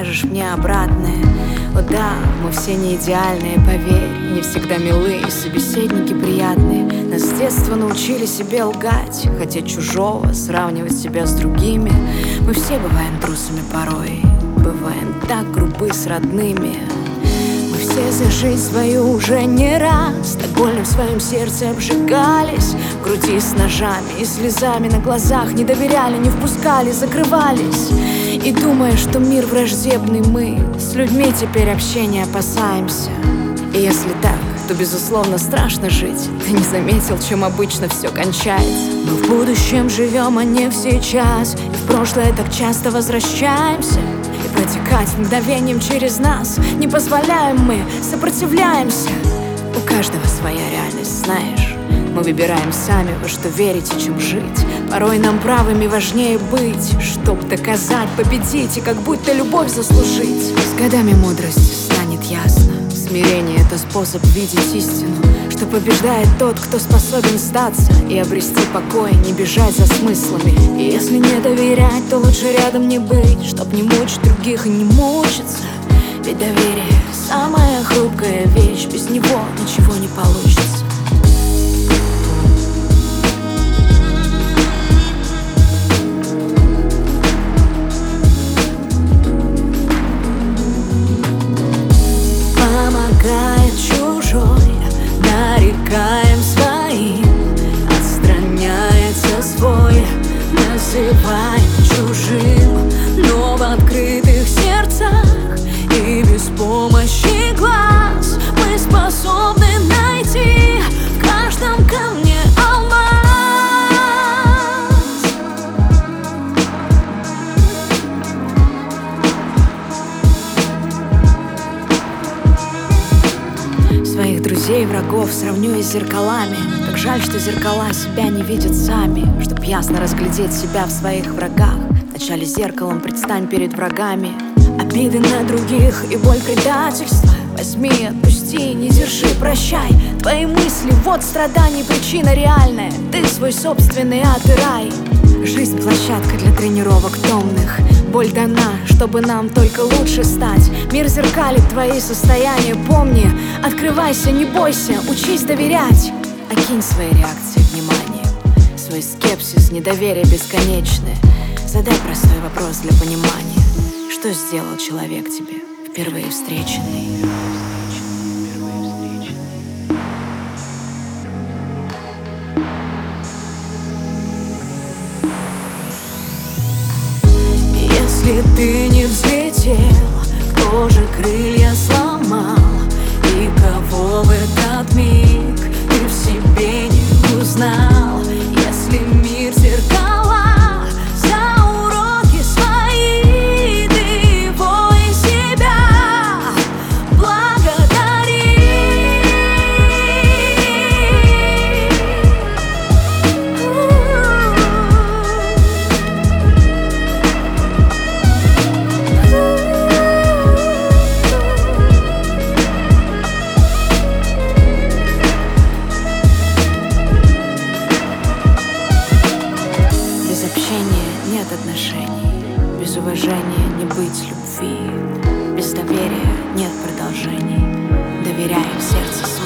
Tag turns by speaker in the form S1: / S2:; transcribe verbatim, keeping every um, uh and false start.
S1: скажешь мне обратное. О да, мы все не идеальные, поверь, не всегда милые, собеседники приятные. Нас с детства научили себе лгать, хотеть чужого, сравнивать себя с другими. Мы все бываем трусами порой, бываем так грубы с родными. Мы все за жизнь свою уже не раз так больно в своем сердце обжигались, в груди с ножами и слезами на глазах. Не доверяли, не впускали, закрывались. И думая, что мир враждебный, мы с людьми теперь общения опасаемся. И если так, то безусловно страшно жить. Ты не заметил, чем обычно все кончается. Мы в будущем живем, а не в сейчас, и в прошлое так часто возвращаемся. И протекать мгновением через нас не позволяем мы, сопротивляемся. У каждого своя реальность, знаешь. Мы выбираем сами, во что верить и чем жить. Порой нам правыми важнее быть, чтоб доказать, победить и как будто любовь заслужить. С годами мудрости станет ясно. Смирение — это способ видеть истину, что побеждает тот, кто способен сдаться и обрести покой, не бежать за смыслами. И если не доверять, то лучше рядом не быть, чтоб не мучить других и не мучиться. Ведь доверие — самая хрупкая вещь, без него ничего не получится. Помогает чужой, нарекаем своим, отстраняется свой, называем чужим. Но в открытых сердцах и без помощи глаз мы способны найти в каждом камне алмаз. Своих друзей и врагов сравню я с зеркалами. Так жаль, что зеркала себя не видят сами. Чтоб ясно разглядеть себя в своих врагах, вначале зеркалом предстань перед врагами. Обиды на других и боль предательства возьми, отпусти, не держи, прощай. Твои мысли — вот страданий причина реальная. Ты свой собственный ад и рай. Жизнь — площадка для тренировок томных. Боль дана, чтобы нам только лучше стать. Мир зеркалит твои состояния, помни. Открывайся, не бойся, учись доверять. Окинь свои реакции вниманием, свой скепсис, недоверие бесконечное. Задай простой вопрос для понимания. Что сделал человек тебе, впервые встреченный? Если ты не взлетел, кто же крылья сломал? И кого в этот миг ты в себе не узнал? Если мир зеркала за уроки свои, ты его и себя благодари. Нет отношений, без уважения не быть любви, без доверия нет продолжений. Доверяй сердцу.